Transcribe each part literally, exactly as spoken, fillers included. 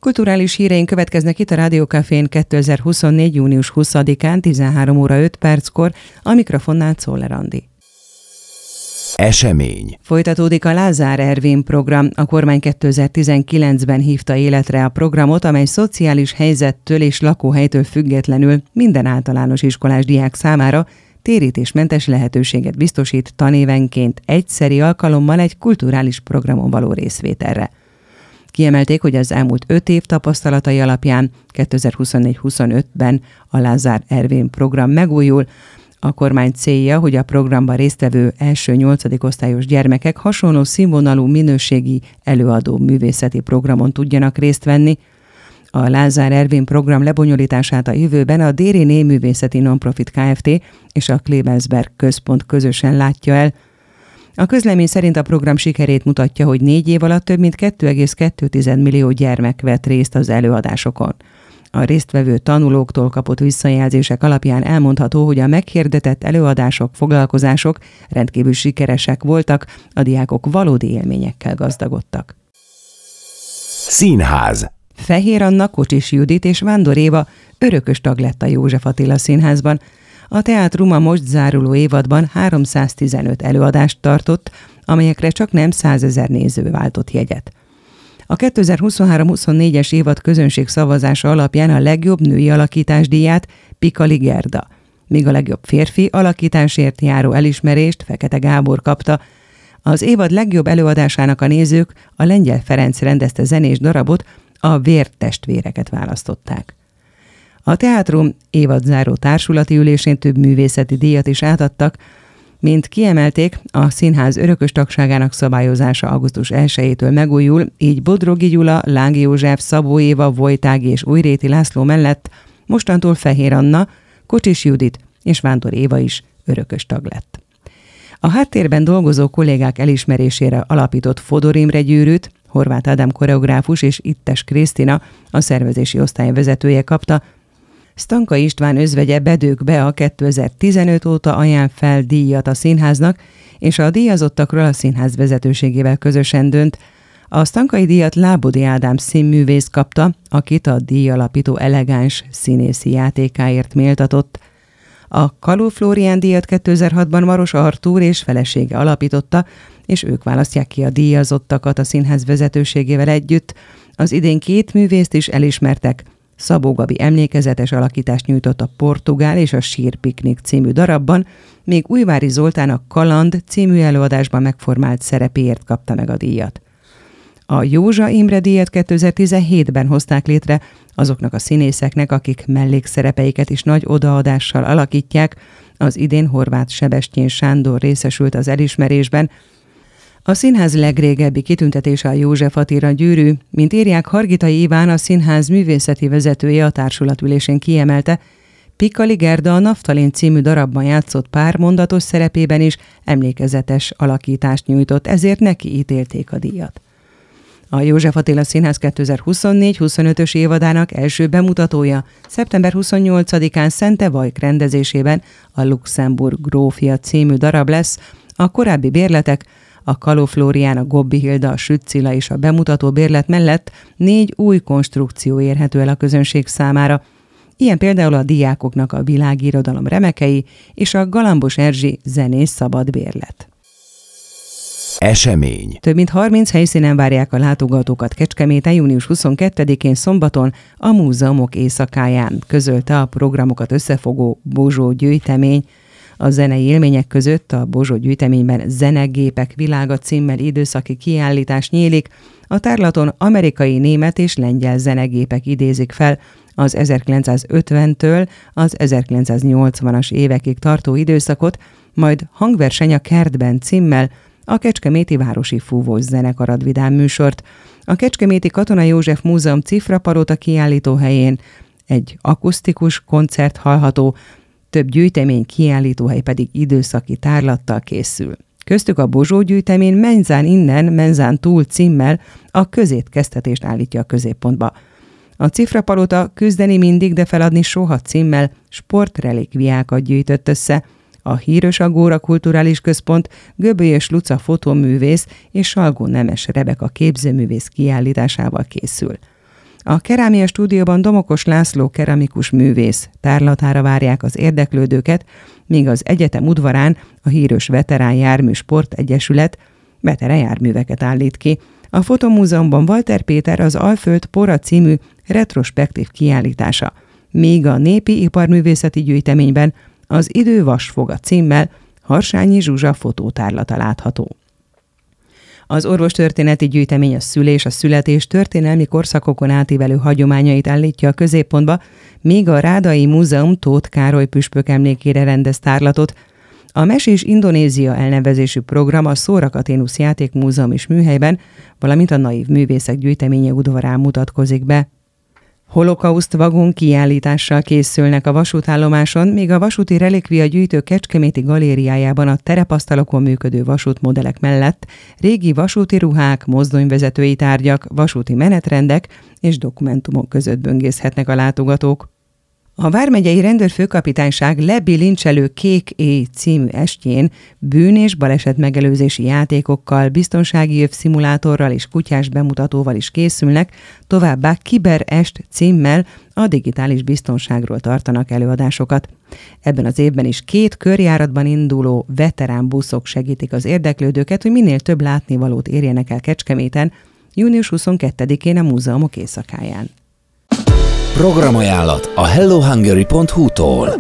Kulturális híreink következnek itt a Rádió Cafén kétezer-huszonnégy. június huszadikán tizenhárom óra öt perckor, a mikrofonnál Czoller Andi. Esemény. Folytatódik a Lázár Ervin program. A kormány kétezer-tizenkilencben hívta életre a programot, amely szociális helyzettől és lakóhelytől függetlenül minden általános iskolás diák számára térítésmentes lehetőséget biztosít tanévenként egyszeri alkalommal egy kulturális programon való részvételre. Kiemelték, hogy az elmúlt öt év tapasztalatai alapján kétezer-huszonnégy-huszonötben a Lázár Ervin program megújul. A kormány célja, hogy a programban résztvevő első-nyolcadik osztályos gyermekek hasonló színvonalú minőségi előadó művészeti programon tudjanak részt venni. A Lázár Ervin program lebonyolítását a jövőben a Déri Néművészeti Nonprofit Kft. És a Klebensberg Központ közösen látja el. A közlemény szerint a program sikerét mutatja, hogy négy év alatt több mint két egész kettő millió gyermek vett részt az előadásokon. A résztvevő tanulóktól kapott visszajelzések alapján elmondható, hogy a meghirdetett előadások, foglalkozások rendkívül sikeresek voltak, a diákok valódi élményekkel gazdagodtak. Színház. Fehér Anna, Kocsis Judit és Vándor Éva örökös tag lett a József Attila Színházban. A teátrum a most záruló évadban háromszáztizenöt előadást tartott, amelyekre csak nem százezer néző váltott jegyet. A kétezer-huszonhárom-huszonnégyes évad közönség szavazása alapján a legjobb női alakításdíját Pikali Gerda, míg a legjobb férfi alakításért járó elismerést Fekete Gábor kapta. Az évad legjobb előadásának a nézők a Lengyel Ferenc rendezte zenés darabot, a Vértestvéreket választották. A teátrum évadzáró társulati ülésén több művészeti díjat is átadtak, mint kiemelték, a színház örökös tagságának szabályozása augusztus elsejétől megújul, így Bodrogi Gyula, Láng József, Szabó Éva, Vojtági és Újréti László mellett mostantól Fehér Anna, Kocsis Judit és Vándor Éva is örökös tag lett. A háttérben dolgozó kollégák elismerésére alapított Fodor Imre gyűrűt Horváth Ádám koreográfus és Ittes Krisztina, a szervezési osztály vezetője kapta. Stanka István özvegye Bedők Bea kétezer-tizenöt óta ajánl fel díjat a színháznak, és a díjazottakról a színház vezetőségével közösen dönt. A Stankai díjat Lábodi Ádám színművész kapta, akit a díjalapító elegáns színészi játékáért méltatott. A Kaló Flórián díjat kétezer-hatban Maros Artúr és felesége alapította, és ők választják ki a díjazottakat a színház vezetőségével együtt. Az idén két művészt is elismertek. Szabó Gabi emlékezetes alakítást nyújtott a Portugál és a Sírpiknik című darabban, még Újvári Zoltán a Kaland című előadásban megformált szerepéért kapta meg a díjat. A Józsa Imre díjat kétezer-tizenhétben hozták létre azoknak a színészeknek, akik mellékszerepeiket is nagy odaadással alakítják. Az idén Horváth Sebestyén Sándor részesült az elismerésben. A színház legrégebbi kitüntetése a József Attila gyűrű, mint írják, Hargitai Iván, a színház művészeti vezetője a társulatülésén kiemelte, Pikali Gerda a Naftalin című darabban játszott pár mondatos szerepében is emlékezetes alakítást nyújtott, ezért neki ítélték a díjat. A József Attila Színház kétezer-huszonnégy-huszonötös évadának első bemutatója szeptember huszonnyolcadikán Szente Vajk rendezésében a Luxemburg grófja című darab lesz. A korábbi bérletek, a Kaló Flórián, a Gobbi Hilda, a Süt Cilla és a bemutató bérlet mellett négy új konstrukció érhető el a közönség számára. Ilyen például a Diákoknak a világirodalom remekei és a Galambos Erzsi zenész szabad bérlet. Esemény. Több mint harminc helyszínen várják a látogatókat Kecskeméten június huszonkettedikén szombaton a Múzeumok éjszakáján, közölte a programokat összefogó Bozsó gyűjtemény. A zenei élmények között a Bozsó gyűjteményben Zenegépek világa címmel időszaki kiállítás nyílik. A tárlaton amerikai, német és lengyel zenegépek idézik fel az ezerkilencszázötventől az ezerkilencszáznyolcvanas évekig tartó időszakot, majd Hangverseny a kertben címmel a Kecskeméti Városi Fúvós Zenekar ad vidám műsort. A Kecskeméti Katona József Múzeum Cifrapalota kiállítóhelyén egy akusztikus koncert hallható, több gyűjtemény kiállítóhely pedig időszaki tárlattal készül. Köztük a Bozsó gyűjtemény Menzán innen, Menzán túl címmel a közétkeztetést állítja a középpontba. A Cifrapalota Küzdeni mindig, de feladni soha címmel sportrelikviákat gyűjtött össze. A Híres Agóra Kulturális Központ Göbölyös Luca fotóművész és Salgó Nemes Rebeka képzőművész kiállításával készül. A Kerámia stúdióban Domokos László keramikus művész tárlatára várják az érdeklődőket, míg az egyetem udvarán a híres Veterán Jármű Sport Egyesület veterán járműveket állít ki. A Fotomúzeumban Walter Péter az Alföld Pora című retrospektív kiállítása, míg a Népi Iparművészeti Gyűjteményben az Idő vasfoga címmel Harsányi Zsuzsa fotótárlata látható. Az orvostörténeti gyűjtemény a szülés, a születés történelmi korszakokon átívelő hagyományait állítja a középpontba, míg a Rádai Múzeum Tóth Károly püspök emlékére rendez tárlatot. A Mesés Indonézia elnevezésű program a Szóracaténusz Játékmúzeum és Műhelyben, valamint a Naív Művészek Gyűjteménye udvarán mutatkozik be. Holokauszt vagon kiállítással készülnek a vasútállomáson, míg a vasúti relikvia gyűjtő Kecskeméti galériájában a terepasztalokon működő vasútmodellek mellett régi vasúti ruhák, mozdonyvezetői tárgyak, vasúti menetrendek és dokumentumok között böngészhetnek a látogatók. A Vármegyei Rendőrfőkapitányság Lebilincselő Kék Éj című estjén bűn- és baleset megelőzési játékokkal, biztonsági öv szimulátorral és kutyás bemutatóval is készülnek, továbbá Kiberest címmel a digitális biztonságról tartanak előadásokat. Ebben az évben is két körjáratban induló veterán buszok segítik az érdeklődőket, hogy minél több látnivalót érjenek el Kecskeméten, június huszonkettedikén a múzeumok éjszakáján. Programajánlat a hello hungary pont hu-tól.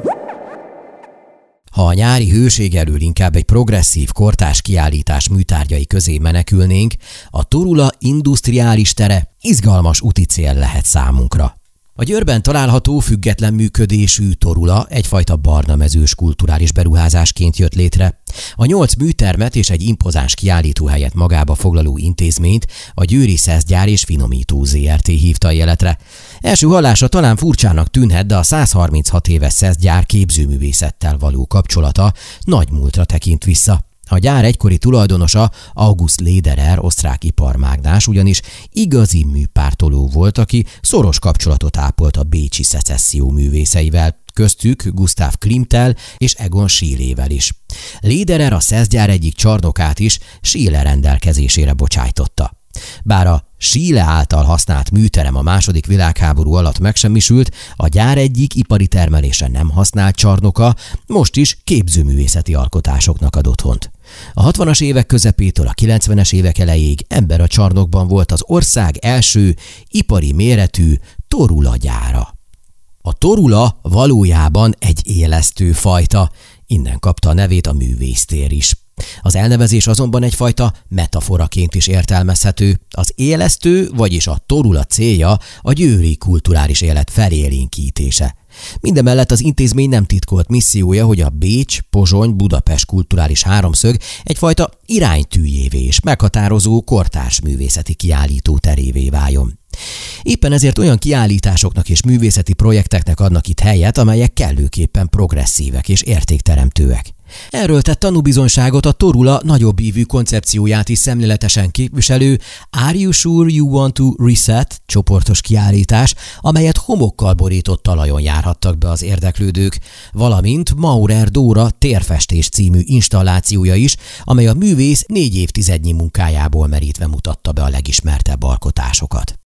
Ha a nyári hőség elől inkább egy progresszív kortárs kiállítás műtárgyai közé menekülnénk, a Torula industriális tere izgalmas úti cél lehet számunkra. A Győrben található független működésű Torula egyfajta barnamezős kulturális beruházásként jött létre. A nyolc műtermet és egy impozáns kiállítóhelyet magába foglaló intézményt a Győri Szeszgyár és Finomító zé er té hívta a életre. Első hallásra talán furcsának tűnhet, de a százharminchat éves Szeszgyár képzőművészettel való kapcsolata nagy múltra tekint vissza. A gyár egykori tulajdonosa, August Lederer, osztrák iparmágnás, ugyanis igazi műpártoló volt, aki szoros kapcsolatot ápolt a bécsi szecesszió művészeivel, köztük Gustav Klimttel és Egon Schielével is. Lederer a Szeszgyár egyik csarnokát is Schiele rendelkezésére bocsájtotta. Bár a Schiele által használt műterem a második világháború alatt megsemmisült, a gyár egyik ipari termelésre nem használt csarnoka most is képzőművészeti alkotásoknak ad otthont. A hatvanas évek közepétől a kilencvenes évek elejéig ember a csarnokban volt az ország első ipari méretű Torula gyára. A Torula valójában egy élesztő fajta, innen kapta a nevét a művésztér is. Az elnevezés azonban egyfajta metaforaként is értelmezhető. Az élesztő, vagyis a Torula célja a győri kulturális élet felélénkítése. Mindemellett az intézmény nem titkolt missziója, hogy a Bécs-Pozsony-Budapest kulturális háromszög egyfajta iránytűjévé és meghatározó kortárs művészeti kiállító terévé váljon. Éppen ezért olyan kiállításoknak és művészeti projekteknek adnak itt helyet, amelyek kellőképpen progresszívek és értékteremtőek. Erről tett tanúbizonyságot a Torula nagyobb ívű koncepcióját is szemléletesen képviselő Are You Sure You Want to Reset csoportos kiállítás, amelyet homokkal borított talajon járhattak be az érdeklődők, valamint Maurer Dóra Térfestés című installációja is, amely a művész négy évtizednyi munkájából merítve mutatta be a legismertebb alkotásokat.